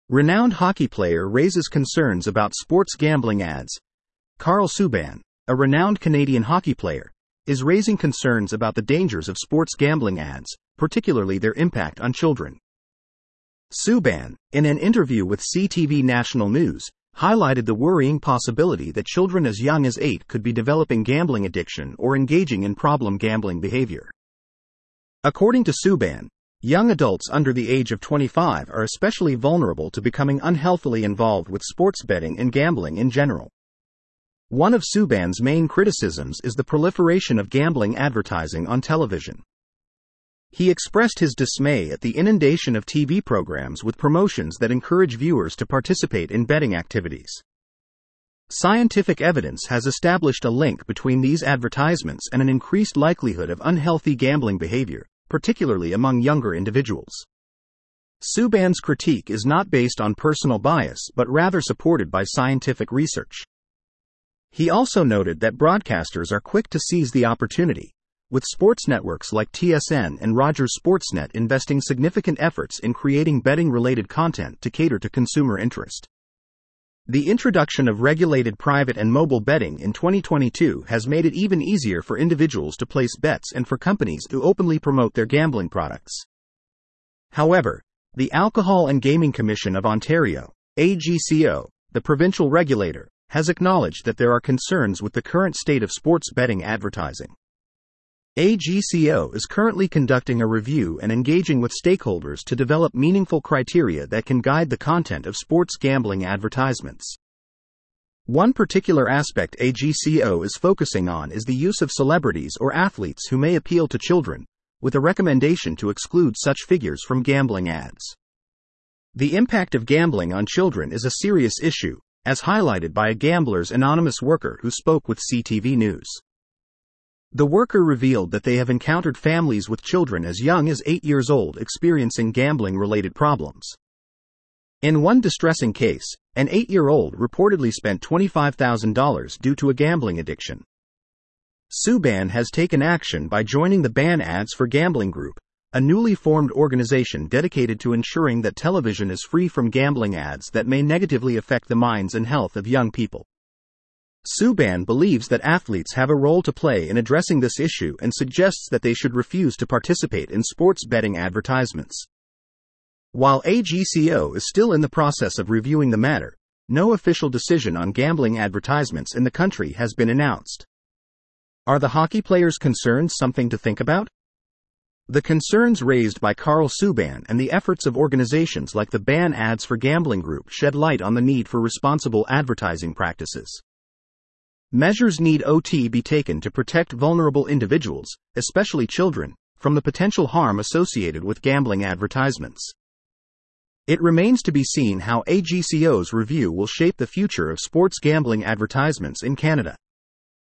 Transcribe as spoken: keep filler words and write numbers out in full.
Renowned hockey player raises concerns about sports gambling ads. Carl Subban, a renowned Canadian hockey player, is raising concerns about the dangers of sports gambling ads, particularly their impact on children. Subban, in an interview with C T V National News, highlighted the worrying possibility that children as young as eight could be developing gambling addiction or engaging in problem gambling behavior. According to Subban, young adults under the age of twenty-five are especially vulnerable to becoming unhealthily involved with sports betting and gambling in general. One of Subban's main criticisms is the proliferation of gambling advertising on television. He expressed his dismay at the inundation of T V programs with promotions that encourage viewers to participate in betting activities. Scientific evidence has established a link between these advertisements and an increased likelihood of unhealthy gambling behavior, particularly among younger individuals. Subban's critique is not based on personal bias but rather supported by scientific research. He also noted that broadcasters are quick to seize the opportunity, with sports networks like T S N and Rogers Sportsnet investing significant efforts in creating betting-related content to cater to consumer interest. The introduction of regulated private and mobile betting in twenty twenty-two has made it even easier for individuals to place bets and for companies to openly promote their gambling products. However, the Alcohol and Gaming Commission of Ontario, A G C O, the provincial regulator, has acknowledged that there are concerns with the current state of sports betting advertising. A G C O is currently conducting a review and engaging with stakeholders to develop meaningful criteria that can guide the content of sports gambling advertisements. One particular aspect A G C O is focusing on is the use of celebrities or athletes who may appeal to children, with a recommendation to exclude such figures from gambling ads. The impact of gambling on children is a serious issue, as highlighted by a Gamblers Anonymous worker who spoke with C T V News. The worker revealed that they have encountered families with children as young as eight years old experiencing gambling-related problems. In one distressing case, an eight-year-old reportedly spent twenty-five thousand dollars due to a gambling addiction. Subban has taken action by joining the Ban Ads for Gambling Group, a newly formed organization dedicated to ensuring that television is free from gambling ads that may negatively affect the minds and health of young people. Subban believes that athletes have a role to play in addressing this issue and suggests that they should refuse to participate in sports betting advertisements. While A G C O is still in the process of reviewing the matter, no official decision on gambling advertisements in the country has been announced. Are the hockey players' concerns something to think about? The concerns raised by Carl Subban and the efforts of organizations like the Ban Ads for Gambling Group shed light on the need for responsible advertising practices. Measures need to be taken to protect vulnerable individuals, especially children, from the potential harm associated with gambling advertisements. It remains to be seen how A G C O's review will shape the future of sports gambling advertisements in Canada.